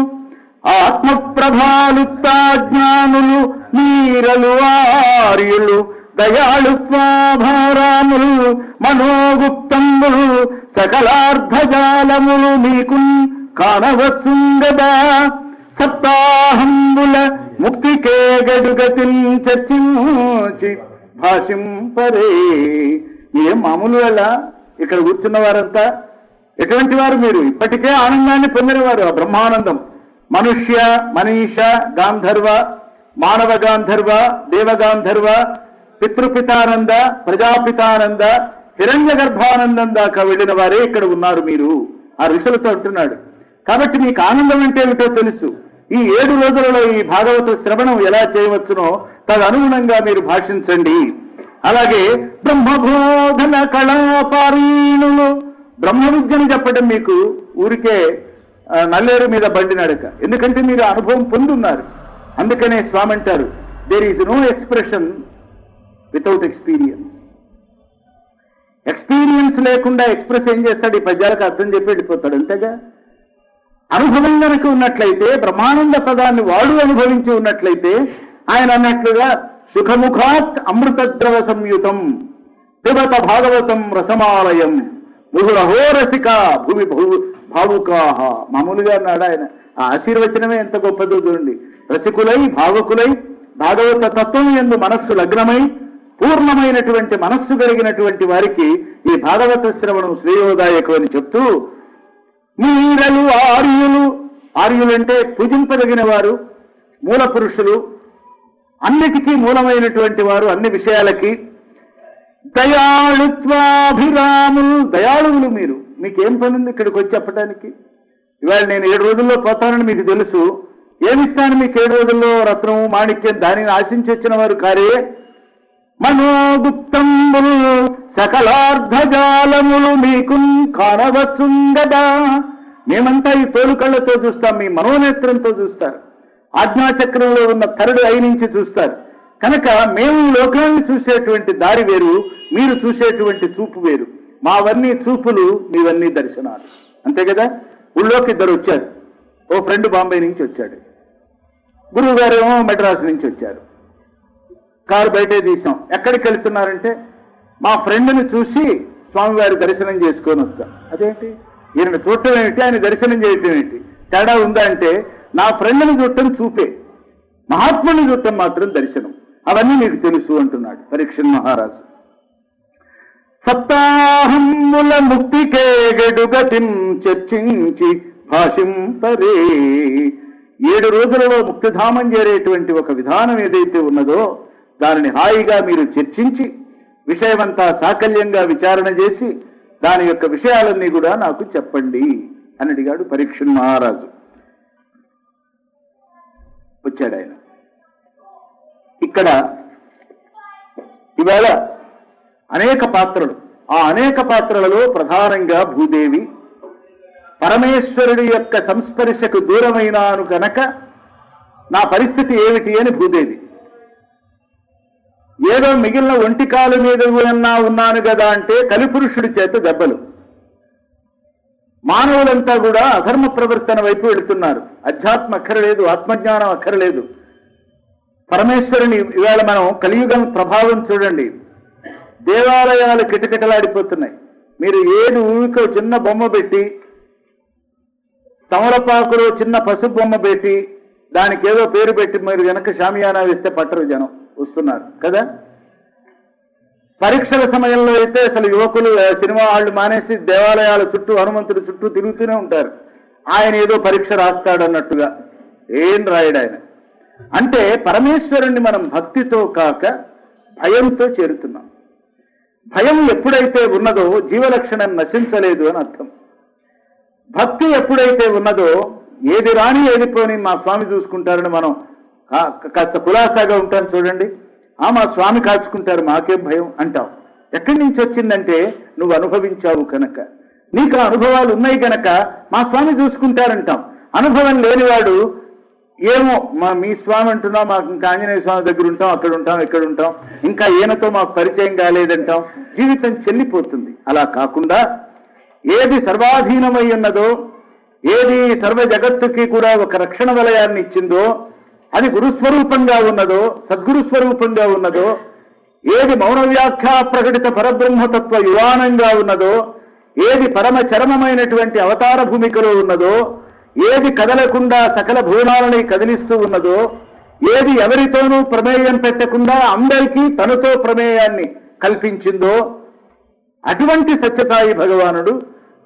ఆత్మప్రభాలుప్తాజ్ఞానులు నీరలు ఆర్యులు దయాళుత్వాభారాములు మనోగుప్తంబులు సకలార్థజాలములు మీకు కానవచ్చుంగదా సప్తాహంబుల ముక్తికే గడుగతిన్ చర్చించి భాషింపరే. ఏం మామూలు వల్ల ఇక్కడ కూర్చున్న వారంతా ఎటువంటి వారు మీరు? ఇప్పటికే ఆనందాన్ని పొందినవారు. ఆ బ్రహ్మానందం మనుష్య, మనీష, గాంధర్వ, మానవ గాంధర్వ, దేవగాంధర్వ, పితృపితానంద, ప్రజాపితానంద, హిరణ్య గర్భానందం దాకా వెళ్ళిన వారే ఇక్కడ ఉన్నారు మీరు. ఆ ఋషులతో అంటున్నాడు. కాబట్టి మీకు ఆనందం అంటే ఏమిటో తెలుసు. ఈ 7 రోజులలో ఈ భాగవత శ్రవణం ఎలా చేయవచ్చునో తదనుగుణంగా మీరు భాషించండి. అలాగే బ్రహ్మబోధన కళాపారీణులు, బ్రహ్మ విద్యను చెప్పడం మీకు ఊరికే నల్లేరు మీద బండి నడక. ఎందుకంటే మీరు అనుభవం పొందున్నారు. అందుకనే స్వామి అంటారు, there is no expression without experience. Experience లేకుండా ఎక్స్ప్రెస్ ఏం చేస్తాడు? ఈ పద్యాలకు అర్థం చెప్పి వెళ్ళిపోతాడు. అంతేగా అనుభవం కనుక ఉన్నట్లయితే, బ్రహ్మానంద పదాన్ని వాడు అనుభవించి ఉన్నట్లయితే, ఆయన అన్నట్లుగా సుఖముఖాత్ అమృతద్రవ సంయుతం పిబత భాగవతం రసమాలయం ముహురహోరసిక భువి భావుకాహ. మామూలుగా అన్నాడు ఆయన. ఆ ఆశీర్వచనమే ఎంత గొప్పదో చూడండి. రసికులై, భావకులై, భాగవత తత్వం యందు మనస్సు లగ్నమై పూర్ణమైనటువంటి మనస్సు కలిగినటువంటి వారికి ఈ భాగవత శ్రవణం శ్రేయోదాయకం అని చెప్తూ, మీరలు ఆర్యులు, ఆర్యులంటే పూజింపదగిన వారు, మూల పురుషులు, అన్నిటికీ మూలమైనటువంటి వారు, అన్ని విషయాలకి దయాళుత్వాభిరాములు, దయాళువులు మీరు. మీకేం పనుంది ఇక్కడికి వచ్చి చెప్పడానికి? ఇవాళ నేను 7 రోజుల్లో పోతానని మీకు తెలుసు. ఏమిస్తాను మీకు 7 రోజుల్లో? రత్నము, మాణిక్యం, దానిని ఆశించి వచ్చిన వారు కారే. మనోగుప్తంబులు సకలార్ధజాలములు మీకు కానవచ్చుంగదా. మేమంతా ఈ తోలు కళ్ళతో చూస్తాం, మీ మనోనేత్రంతో చూస్తారు. ఆజ్ఞాచక్రంలో ఉన్న కరడు అయి నుంచి చూస్తారు. కనుక మేము లోకాన్ని చూసేటువంటి దారి వేరు, మీరు చూసేటువంటి చూపు వేరు. మావన్నీ చూపులు, మీవన్నీ దర్శనాలు. అంతే కదా. ఊళ్ళోకి 2 వచ్చారు. ఓ ఫ్రెండ్ బాంబే నుంచి వచ్చాడు, గురువు గారేమో మెడ్రాస్ నుంచి వచ్చారు. కారు బయటే తీసాం. ఎక్కడికి వెళ్తున్నారంటే, మా ఫ్రెండ్ని చూసి స్వామివారి దర్శనం చేసుకొని వస్తాం. అదేంటి, ఈయన చూడటం ఏమిటి, ఆయన దర్శనం చేయటం ఏంటి? తేడా ఉందా అంటే, నా ఫ్రెండ్ని చూడటం చూపే, మహాత్ముని చూడటం మాత్రం దర్శనం. అవన్నీ మీకు తెలుసు అంటున్నాడు పరీక్షణ్ మహారాజు. సప్తాహముల ముక్తికే గడుగతిం చర్చించి భాషింపరే. 7 రోజులలో ముక్తిధామం చేరేటువంటి ఒక విధానం ఏదైతే ఉన్నదో దానిని హాయిగా మీరు చర్చించి విషయమంతా సాకల్యంగా విచారణ చేసి దాని యొక్క విషయాలన్నీ కూడా నాకు చెప్పండి అని అడిగాడు పరీక్షణ్ మహారాజు. వచ్చాడు ఆయన. ఇక్కడ ఇవాళ అనేక పాత్రలు, ఆ అనేక పాత్రలలో ప్రధానంగా భూదేవి, పరమేశ్వరుడి యొక్క సంస్పర్శకు దూరమైనాను కనుక నా పరిస్థితి ఏమిటి అని భూదేవి. ఏదో మిగిలిన ఒంటికాలు మీద ఉన్నాను కదా అంటే కలిపురుషుడి చేత దెబ్బలు. మానవులంతా కూడా అధర్మ ప్రవర్తన వైపు వెళుతున్నారు. అధ్యాత్మ అక్కరలేదు, ఆత్మజ్ఞానం అక్కరలేదు. పరమేశ్వరుని ఇవాళ మనం కలియుగం ప్రభావం చూడండి. దేవాలయాలు కిటకిటలాడిపోతున్నాయి. మీరు ఏడు ఊరికో చిన్న బొమ్మ పెట్టి, తమలపాకులో చిన్న పసుపు బొమ్మ పెట్టి, దానికి ఏదో పేరు పెట్టి మీరు గనక షామియానా వేస్తే పట్టరు, జనం వస్తున్నారు కదా. పరీక్షల సమయంలో అయితే అసలు యువకులు సినిమా వాళ్ళు మానేసి దేవాలయాల చుట్టూ, హనుమంతుడి చుట్టూ తిరుగుతూనే ఉంటారు. ఆయన ఏదో పరీక్ష రాస్తాడు అన్నట్టుగా. ఏం రాయడు ఆయన. అంటే పరమేశ్వరుణ్ణి మనం భక్తితో కాక భయంతో చేరుతున్నాం. భయం ఎప్పుడైతే ఉన్నదో జీవలక్షణం నశించలేదు అని అర్థం. భక్తి ఎప్పుడైతే ఉన్నదో ఏది రాని ఏది పోని మా స్వామి చూసుకుంటారని మనం కాస్త కులాసాగా ఉంటాం చూడండి. మా స్వామి కాచుకుంటారు, మాకేం భయం అంటాం. ఎక్కడి నుంచి వచ్చిందంటే నువ్వు అనుభవించావు కనుక, నీకు అనుభవాలు ఉన్నాయి కనుక మా స్వామి చూసుకుంటారంటాం. అనుభవం లేనివాడు ఏమో మీ స్వామి అంటున్నాం, మాకు ఇంకా ఆంజనేయ స్వామి దగ్గర ఉంటాం, అక్కడ ఉంటాం, ఇక్కడ ఉంటాం, ఇంకా ఈయనతో మాకు పరిచయం కాలేదంటాం. జీవితం చెల్లిపోతుంది. అలా కాకుండా ఏది సర్వాధీనమై ఉన్నదో, ఏది సర్వ జగత్తుకి కూడా ఒక రక్షణ వలయాన్ని ఇచ్చిందో, అది గురుస్వరూపంగా ఉన్నదో, సద్గురుస్వరూపంగా ఉన్నదో, ఏది మౌన వ్యాఖ్యా ప్రకటిత పరబ్రహ్మతత్వ యువానంగా ఉన్నదో, ఏది పరమ చరమమైనటువంటి అవతార భూమికలో ఉన్నదో, ఏది కదలకుండా సకల భువనాలని కదిలిస్తూ ఉన్నదో, ఏది ఎవరితోనూ ప్రమేయం పెట్టకుండా అందరికీ తనతో ప్రమేయాన్ని కల్పించిందో, అటువంటి సత్యసాయి భగవానుడు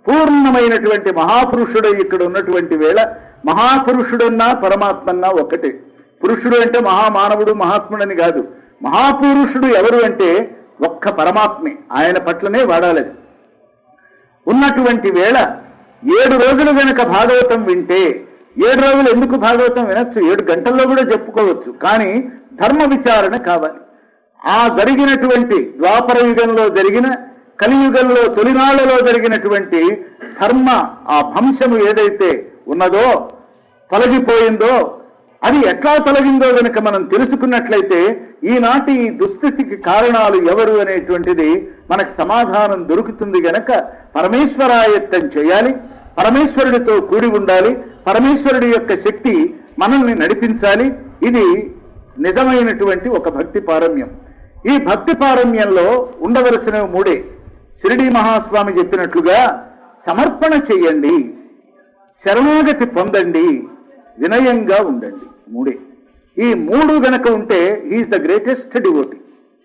పూర్ణమైనటువంటి మహాపురుషుడు ఇక్కడ ఉన్నటువంటి వేళ మహాపురుషుడన్నా పరమాత్మన్నా ఒకటే. పురుషుడు అంటే మహామానవుడు మహాత్ముడని కాదు. మహాపురుషుడు ఎవరు అంటే ఒక్క పరమాత్మే, ఆయన పట్లనే వాడాలి. ఉన్నటువంటి వేళ 7 రోజులు గనక భాగవతం వింటే, 7 రోజులు ఎందుకు భాగవతం వినొచ్చు, 7 గంటల్లో కూడా చెప్పుకోవచ్చు, కానీ ధర్మ విచారణ కావాలి. ఆ జరిగినటువంటి ద్వాపర యుగంలో జరిగిన, కలియుగంలో తొలినాళ్లలో జరిగినటువంటి ధర్మ ఆ భంశము ఏదైతే ఉన్నదో, తొలగిపోయిందో, అది ఎట్లా తొలగిందో గనక మనం తెలుసుకున్నట్లయితే ఈనాటి ఈ దుస్థితికి కారణాలు ఎవరు అనేటువంటిది మనకు సమాధానం దొరుకుతుంది. గనక పరమేశ్వరాయత్తం చేయాలి, పరమేశ్వరుడితో కూడి ఉండాలి, పరమేశ్వరుడి యొక్క శక్తి మనల్ని నడిపించాలి. ఇది నిజమైనటువంటి ఒక భక్తి పారమ్యం. ఈ భక్తి పారమ్యంలో ఉండవలసిన 3. షిరిడీ మహాస్వామి చెప్పినట్లుగా సమర్పణ చెయ్యండి, శరణాగతి పొందండి, వినయంగా ఉండండి. 3. ఈ 3 గనక ఉంటే హీఈస్ ద గ్రేటెస్ట్ డివోటీ.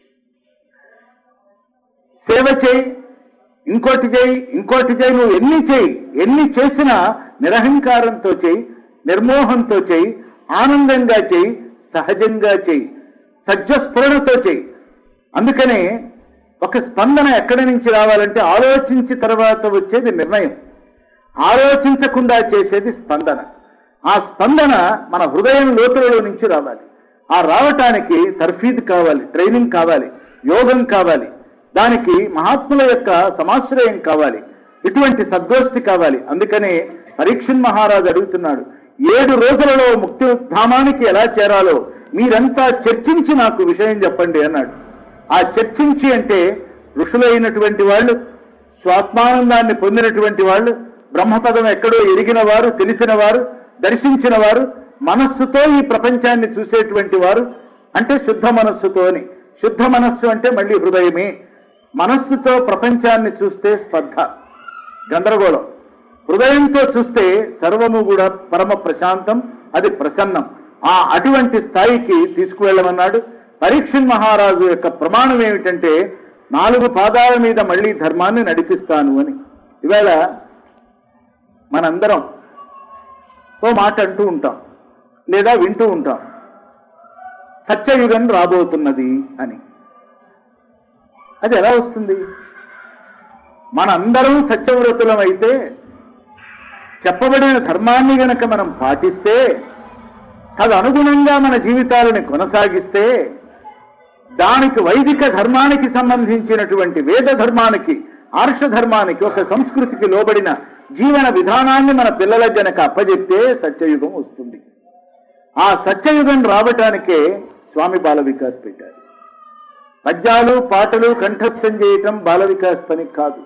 సేవ చేయి, ఇంకోటి చేయి, ఇంకోటి చేయి, నువ్వు ఎన్ని చేసినా నిరహంకారంతో చేయి, నిర్మోహంతో చేయి, ఆనందంగా చేయి, సహజంగా చేయి, సజ్జస్ఫురణతో చేయి. అందుకనే ఒక స్పందన ఎక్కడి నుంచి రావాలంటే ఆలోచించి తర్వాత వచ్చేది నిర్ణయం, ఆలోచించకుండా చేసేది స్పందన. ఆ స్పందన మన హృదయం లోతులలో నుంచి రావాలి. ఆ రావటానికి తర్ఫీద్ కావాలి, ట్రైనింగ్ కావాలి, యోగం కావాలి, దానికి మహాత్ముల యొక్క సమాశ్రయం కావాలి, ఇటువంటి సద్గోష్ఠి కావాలి. అందుకనే పరీక్షణ్ మహారాజు అడుగుతున్నాడు, 7 రోజులలో ముక్తి ధామానికి ఎలా చేరాలో మీరంతా చర్చించి నాకు విషయం చెప్పండి అన్నాడు. ఆ చర్చించి అంటే ఋషులైనటువంటి వాళ్ళు, స్వాత్మానందాన్ని పొందినటువంటి వాళ్ళు, బ్రహ్మపదం ఎక్కడో ఎరిగిన వారు, తెలిసిన వారు, దర్శించిన వారు, మనస్సుతో ఈ ప్రపంచాన్ని చూసేటువంటి వారు, అంటే శుద్ధ మనస్సుతో అని. శుద్ధ మనస్సు అంటే మళ్ళీ హృదయమే. మనస్సుతో ప్రపంచాన్ని చూస్తే స్పర్ధ, గందరగోళం. హృదయంతో చూస్తే సర్వము కూడా పరమ ప్రశాంతం, అది ప్రసన్నం. అటువంటి స్థాయికి తీసుకువెళ్ళమన్నాడు. పరీక్షణ్ మహారాజు యొక్క ప్రమాణం ఏమిటంటే 4 పాదాల మీద మళ్ళీ ధర్మాన్ని నడిపిస్తాను అని. ఇవాళ మనందరం ఓ మాట అంటూ ఉంటాం, లేదా వింటూ ఉంటాం, సత్యయుగం రాబోతున్నది అని. అది ఎలా వస్తుంది? మనందరం సత్యవ్రతులం అయితే, చెప్పబడిన ధర్మాన్ని గనక మనం పాటిస్తే, తదనుగుణంగా మన జీవితాలను కొనసాగిస్తే, దానికి వైదిక ధర్మానికి సంబంధించినటువంటి వేద ధర్మానికి, ఆర్ష ధర్మానికి, ఒక సంస్కృతికి లోబడిన జీవన విధానాన్ని మన పిల్లల గనక అప్పజెప్తే సత్యయుగం వస్తుంది. ఆ సత్యయుగం రావటానికే స్వామి బాల వికాస్ పెట్టారు. పద్యాలు పాటలు కంఠస్థం చేయటం బాల వికాస్ పని కాదు.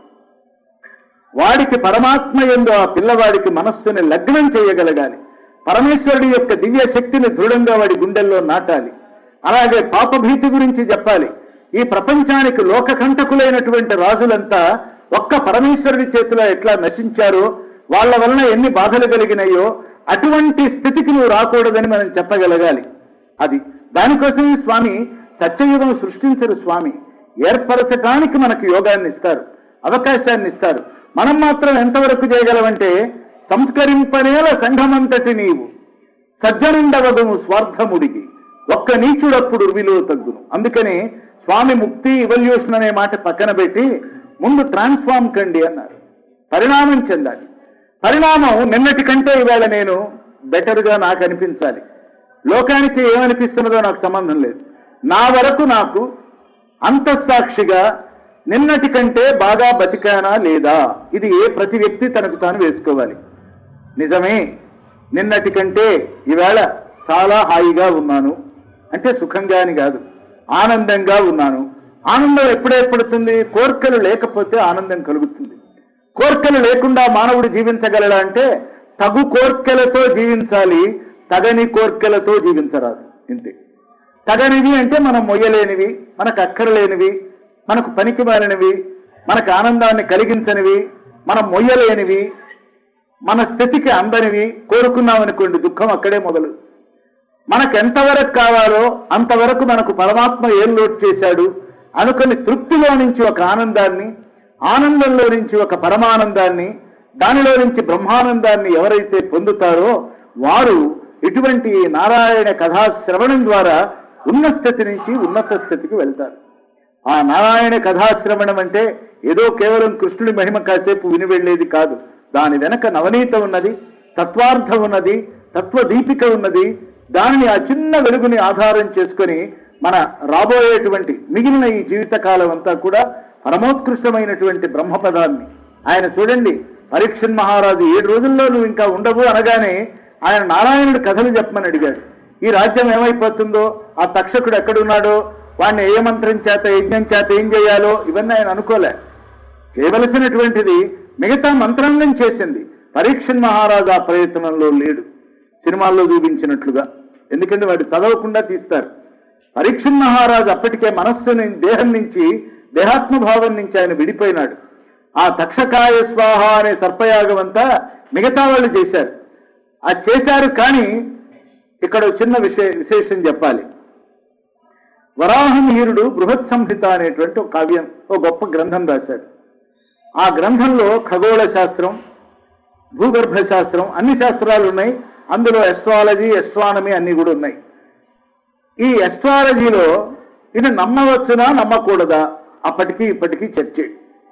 వాడికి పరమాత్మ యందు ఆ పిల్లవాడికి మనస్సుని లగ్నం చేయగలగాలి. పరమేశ్వరుడి యొక్క దివ్య శక్తిని దృఢంగా వాడి గుండెల్లో నాటాలి. అలాగే పాపభీతి గురించి చెప్పాలి. ఈ ప్రపంచానికి లోకకంటకులైనటువంటి రాజులంతా ఒక్క పరమేశ్వరుడి చేతిలో ఎట్లా నశించారో, వాళ్ళ వలన ఎన్ని బాధలు కలిగినాయో, అటువంటి స్థితికి నువ్వు రాకూడదని మనం చెప్పగలగాలి. అది దానికోసం స్వామి సత్యయుగం సృష్టించరు. స్వామి ఏర్పరచడానికి మనకు యోగాన్ని ఇస్తారు, అవకాశాన్ని ఇస్తారు. మనం మాత్రం ఎంతవరకు చేయగలమంటే, సంస్కరింపనేల సంఘమంతటి నీవు సజ్జనుండవగము స్వార్థముడికి ఒక్క నీచుడప్పుడు రువిలో తగ్గును. అందుకని స్వామి ముక్తి ఇవల్యూషన్ అనే మాట పక్కన పెట్టి ముందు ట్రాన్స్ఫార్మ్ కండి అన్నారు. పరిణామం చెందాలి. పరిణామం నిన్నటి కంటే ఇవాళ నేను బెటర్గా నాకు అనిపించాలి. లోకానికి ఏమనిపిస్తున్నదో నాకు సంబంధం లేదు. నా వరకు నాకు అంతఃసాక్షిగా నిన్నటి కంటే బాగా బతికానా లేదా, ఇది ప్రతి వ్యక్తి తనకు తాను వేసుకోవాలి. నిజమే, నిన్నటి కంటే ఈవేళ చాలా హాయిగా ఉన్నాను అంటే సుఖంగా అని కాదు, ఆనందంగా ఉన్నాను. ఆనందం ఎప్పుడేర్పడుతుంది? కోర్కెలు లేకపోతే ఆనందం కలుగుతుంది. కోర్కెలు లేకుండా మానవుడు జీవించగలడా అంటే తగు కోర్కెలతో జీవించాలి, తగని కోర్కెలతో జీవించరాదు. ఇంతే. తగనివి అంటే మనం మొయ్యలేనివి, మనకు అక్కరలేనివి, మనకు పనికి మారినవి, మనకు ఆనందాన్ని కలిగించనివి, మనం మొయ్యలేనివి, మన స్థితికి అందనివి కోరుకున్నామనుకోండి, దుఃఖం అక్కడే మొదలు. మనకు ఎంతవరకు కావాలో అంతవరకు మనకు పరమాత్మ ఏం లోటు చేశాడు అనుకుని తృప్తిలో నుంచి ఒక ఆనందాన్ని, ఆనందంలో నుంచి ఒక పరమానందాన్ని, దానిలో నుంచి బ్రహ్మానందాన్ని ఎవరైతే పొందుతారో వారు ఇటువంటి నారాయణ కథా శ్రవణం ద్వారా ఉన్న స్థితి నుంచి ఉన్నత స్థితికి వెళ్తారు. ఆ నారాయణ కథాశ్రవణం అంటే ఏదో కేవలం కృష్ణుడి మహిమ కాసేపు విని వెళ్ళేది కాదు. దాని వెనక నవనీత ఉన్నది, తత్వార్థం ఉన్నది, తత్వదీపిక ఉన్నది. దానిని ఆ చిన్న వెలుగుని ఆధారం చేసుకొని మన రాబోయేటువంటి మిగిలిన ఈ జీవితకాలం అంతా కూడా పరమోత్కృష్టమైనటువంటి బ్రహ్మపదాన్ని ఆయన చూడండి. పరీక్షణ్ మహారాజు 7 రోజుల్లో నువ్వు ఇంకా ఉండవు అనగానే ఆయన నారాయణుడి కథలు చెప్పమని అడిగాడు. ఈ రాజ్యం ఏమైపోతుందో, ఆ తక్షకుడు ఎక్కడున్నాడో, వాడిని ఏ మంత్రం చేత యజ్ఞం చేత ఏం చేయాలో ఇవన్నీ ఆయన అనుకోలే. చేయవలసినటువంటిది మిగతా మంత్రాంగం చేసింది. పరీక్షణ్ మహారాజు ఆ ప్రయత్నంలో లేడు, సినిమాల్లో చూపించినట్లుగా. ఎందుకంటే వాడు చదవకుండా తీస్తారు. పరీక్షణ్ మహారాజు అప్పటికే మనస్సుని దేహం నుంచి, దేహాత్మభావం నుంచి ఆయన విడిపోయినాడు. ఆ తక్షకాయ స్వాహ అనే సర్పయాగం అంతా మిగతా వాళ్ళు చేశారు. అది చేశారు. కానీ ఇక్కడ చిన్న విశేషం చెప్పాలి. వరాహమిహిరుడు బృహత్ సంహిత అనేటువంటి ఒక కావ్యం, ఒక గొప్ప గ్రంథం రాశాడు. ఆ గ్రంథంలో ఖగోళ శాస్త్రం, భూగర్భ శాస్త్రం, అన్ని శాస్త్రాలు ఉన్నాయి. అందులో ఎస్ట్రాలజీ, ఎస్ట్రానమీ అన్ని కూడా ఉన్నాయి. ఈ ఎస్ట్రాలజీలో ఇది నమ్మవచ్చునా నమ్మకూడదా అప్పటికీ ఇప్పటికీ చర్చే.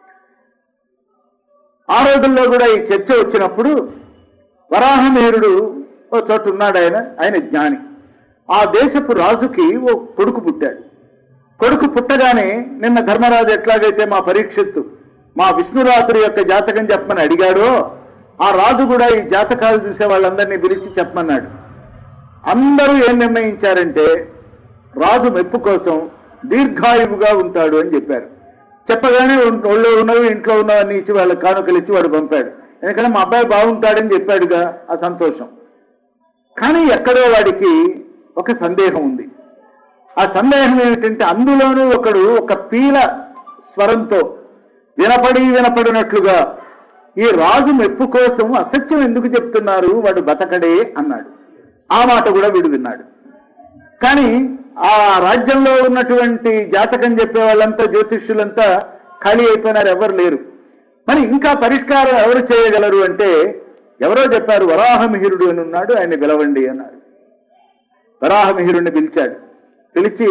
ఆ రోజుల్లో కూడా ఈ చర్చ వచ్చినప్పుడు వరాహమిహిరుడు ఓ చోటు ఉన్నాడు. ఆయన జ్ఞాని. ఆ దేశపు రాజుకి ఓ కొడుకు పుట్టాడు. కొడుకు పుట్టగానే నిన్న ధర్మరాజు ఎట్లాగైతే మా పరీక్షిత్తు మా విష్ణురాత్రి యొక్క జాతకం చెప్పమని అడిగాడో, ఆ రాజు కూడా ఈ జాతకాలు చూసే వాళ్ళందరినీ పిలిచి చెప్పమన్నాడు. అందరూ ఏం నిర్ణయించారంటే రాజు మెప్పు కోసం దీర్ఘాయువుగా ఉంటాడు అని చెప్పారు. చెప్పగానే ఒళ్ళో ఉన్నవి ఇంట్లో ఉన్నవన్నీ ఇచ్చి వాళ్ళ కానుకలు ఇచ్చి వాడు పంపాడు. ఎందుకంటే మా అబ్బాయి బాగుంటాడని చెప్పాడుగా, ఆ సంతోషం. కానీ ఎక్కడో వాడికి ఒక సందేహం ఉంది. ఆ సందేహం ఏమిటంటే అందులోనూ ఒకడు ఒక పీల స్వరంతో వినపడినట్లుగా ఈ రాజు మెప్పు కోసం అసత్యం ఎందుకు చెప్తున్నారు, వాడు బతకడే అన్నాడు. ఆ మాట కూడా వీడు విన్నాడు. కానీ ఆ రాజ్యంలో ఉన్నటువంటి జాతకం చెప్పే వాళ్ళంతా, జ్యోతిష్యులంతా ఖాళీ అయిపోయినారు, ఎవరు లేరు. మరి ఇంకా పరిష్కారం ఎవరు చేయగలరు అంటే ఎవరో చెప్పారు, వరాహమిహిరుడు అని ఉన్నాడు, ఆయన్ని పిలవండి అన్నాడు. వరాహమిహిరుడిని పిలిచాడు. పిలిచి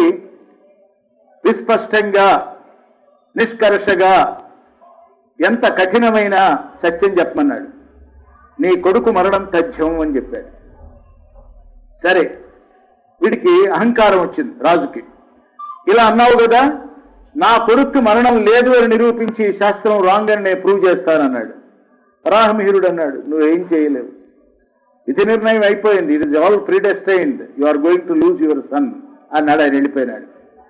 విస్పష్టంగా, నిష్కర్షగా, ఎంత కఠినమైన సత్యం చెప్పమన్నాడు. నీ కొడుకు మరణం తథ్యం అని చెప్పాడు. సరే, వీడికి అహంకారం వచ్చింది రాజుకి. ఇలా అన్నావు కదా, నా కొడుకు మరణం లేదు అని నిరూపించి శాస్త్రం రాంగ్ అని నేను ప్రూవ్ చేస్తానన్నాడు. వరాహమిహిరుడు అన్నాడు, నువ్వేం చేయలేవు, ఇది నిర్ణయం అయిపోయింది, it is all predestined, you are going to lose your son అన్నాడు. ఆయన వెళ్ళిపోయినాడు.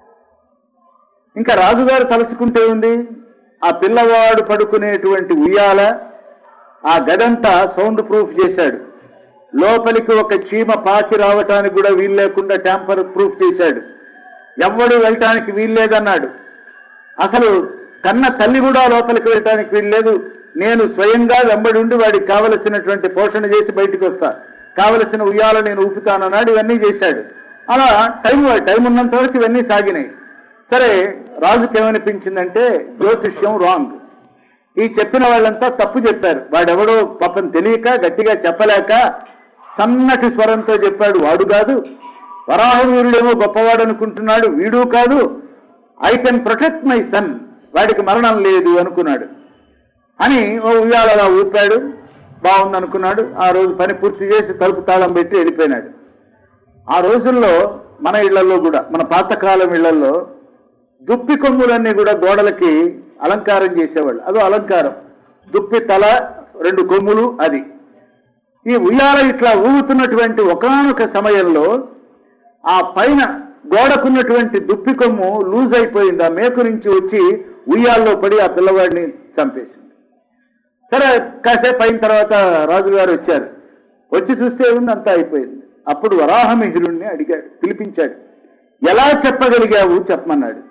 ఇంకా రాజుగారు తలుచుకుంటే ఉంది, ఆ పిల్లవాడు పడుకునేటువంటి ఉయ్యాల, ఆ గదంతా సౌండ్ ప్రూఫ్ చేశాడు. లోపలికి ఒక చీమ పాకి రావటానికి కూడా వీలు లేకుండా ట్యాంపర్ ప్రూఫ్ చేశాడు. ఎవ్వడు వెళ్ళటానికి వీల్లేదన్నాడు. అసలు కన్న తల్లి కూడా లోపలికి వెళ్ళటానికి వీల్లేదు, నేను స్వయంగా వెంబడి ఉండి వాడికి కావలసినటువంటి పోషణ చేసి బయటికి వస్తా, కావలసిన ఉయ్యాల నేను ఊపుతానన్నాడు. ఇవన్నీ చేశాడు. అలా టైం ఉన్నంత వరకు ఇవన్నీ సాగినాయి. సరే, రాజుకి ఏమనిపించిందంటే జ్యోతిష్యం రాంగ్, ఈ చెప్పిన వాళ్ళంతా తప్పు చెప్పారు. వాడెవడో పాపం తెలియక గట్టిగా చెప్పలేక సన్నటి స్వరంతో చెప్పాడు, వాడు కాదు. వరాహవీరుడేమో గొప్పవాడు అనుకుంటున్నాడు, వీడు కాదు. I can protect my son, వాడికి మరణం లేదు అనుకున్నాడు. అని ఓ ఉయ్యాలలా ఊపాడు, బాగుందనుకున్నాడు. ఆ రోజు పని పూర్తి చేసి తలుపు తాళం పెట్టి వెళ్ళిపోయినాడు. ఆ రోజుల్లో మన ఇళ్లలో కూడా, మన పాతకాలం ఇళ్లలో దుప్పి కొమ్ములన్నీ కూడా గోడలకి అలంకారం చేసేవాళ్ళు. అదో అలంకారం, దుప్పి తల, 2 కొమ్ములు. అది ఈ ఉయ్యాల ఇట్లా ఊగుతున్నటువంటి ఒకానొక సమయంలో ఆ పైన గోడకున్నటువంటి దుప్పి కొమ్ము లూజ్ అయిపోయింది. ఆ మేకు నుంచి వచ్చి ఉయ్యాల్లో పడి ఆ పిల్లవాడిని చంపేసింది. సరే, కాసేపు అయిన తర్వాత రాజుగారు వచ్చారు. వచ్చి చూస్తే ఉంది, అంతా అయిపోయింది. అప్పుడు వరాహమిహిరుణ్ణి అడిగాడు, పిలిపించాడు. ఎలా చెప్పగలిగావు చెప్పమన్నాడు.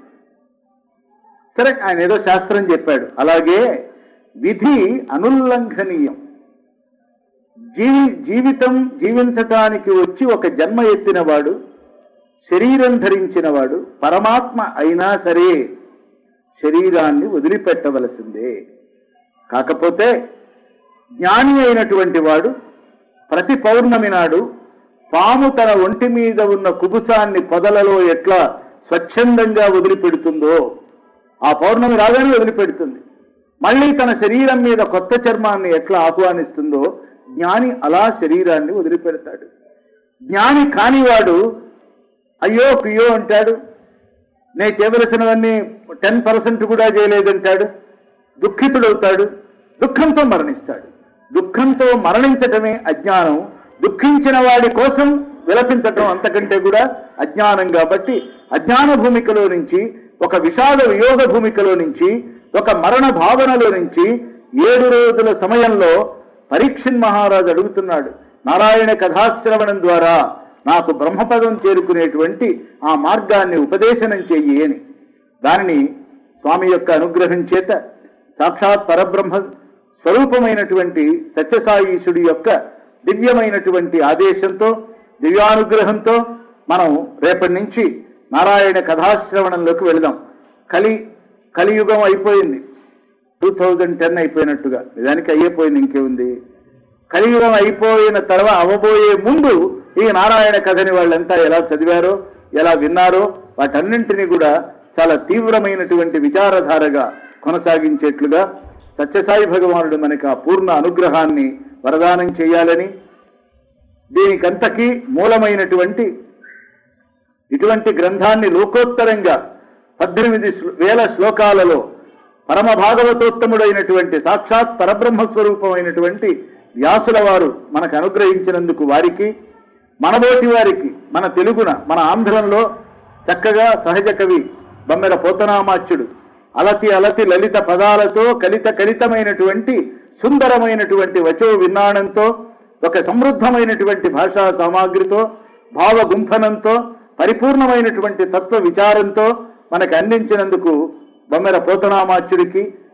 సరే, ఆయన ఏదో శాస్త్రం చెప్పాడు. అలాగే విధి అనుల్లంఘనీయం, జీవితం జీవించటానికి వచ్చి ఒక జన్మ ఎత్తినవాడు, శరీరం ధరించినవాడు, పరమాత్మ అయినా సరే శరీరాన్ని వదిలిపెట్టవలసిందే. కాకపోతే జ్ఞాని అయినటువంటి వాడు ప్రతి పౌర్ణమి నాడు పాము తన ఒంటి మీద ఉన్న కుబుసాన్ని పొదలలో ఎట్లా స్వచ్ఛందంగా వదిలిపెడుతుందో, ఆ పౌర్ణమి రాగానే వదిలిపెడుతుంది. మళ్ళీ తన శరీరం మీద కొత్త చర్మాన్ని ఎట్లా ఆహ్వానిస్తుందో, జ్ఞాని అలా శరీరాన్ని వదిలిపెడతాడు. జ్ఞాని కానివాడు అయ్యో పియో అంటాడు, నేను చేయవలసినవన్నీ 10% కూడా చేయలేదంటాడు, దుఃఖితుడవుతాడు, దుఃఖంతో మరణిస్తాడు. దుఃఖంతో మరణించటమే అజ్ఞానం. దుఃఖించిన వాడి కోసం విలపించటం అంతకంటే కూడా అజ్ఞానం. కాబట్టి అజ్ఞాన భూమికలో నుంచి, ఒక విషాద వియోగ భూమికలో నుంచి, ఒక మరణ భావనలో నుంచి 7 రోజుల సమయంలో పరీక్షిత్ మహారాజు అడుగుతున్నాడు, నారాయణ కథాశ్రవణం ద్వారా నాకు బ్రహ్మపదం చేరుకునేటువంటి ఆ మార్గాన్ని ఉపదేశనం చెయ్యి అని. దానిని స్వామి యొక్క అనుగ్రహం చేత సాక్షాత్ పరబ్రహ్మ స్వరూపమైనటువంటి సత్యసాయీశుడి యొక్క దివ్యమైనటువంటి ఆదేశంతో, దివ్యానుగ్రహంతో మనం రేపటి నుంచి నారాయణ కథాశ్రవణంలోకి వెళదాం. కలియుగం అయిపోయింది, 2010 అయిపోయినట్టుగా, నిజానికి అయిపోయింది, ఇంకేముంది. కలియుగం అయిపోయిన తర్వాత అవబోయే ముందు ఈ నారాయణ కథని వాళ్ళంతా ఎలా చదివారో, ఎలా విన్నారో, వాటన్నింటినీ కూడా చాలా తీవ్రమైనటువంటి విచారధారగా కొనసాగించేట్లుగా సత్యసాయి భగవానుడు మనకి ఆ పూర్ణ అనుగ్రహాన్ని వరదానం చేయాలని, దీనికంతకీ మూలమైనటువంటి ఇటువంటి గ్రంథాన్ని లోకోత్తరంగా 18,000 శ్లోకాలలో పరమ భాగవతోత్తముడైనటువంటి సాక్షాత్ పరబ్రహ్మస్వరూపమైనటువంటి వ్యాసుల వారు మనకు అనుగ్రహించినందుకు వారికి, మనబోటి వారికి, మన తెలుగున, మన ఆంధ్రంలో చక్కగా సహజ కవి బమ్మెర పోతనామాచ్యుడు అలతి లలిత పదాలతో కలితమైనటువంటి సుందరమైనటువంటి వచో విన్నాణంతో, ఒక సమృద్ధమైనటువంటి భాషా సామాగ్రితో, భావ గుంఫనంతో, పరిపూర్ణమైనటువంటి తత్వ విచారంతో మనకు అందించినందుకు బమ్మెర పోతనామాచ్యుడికి,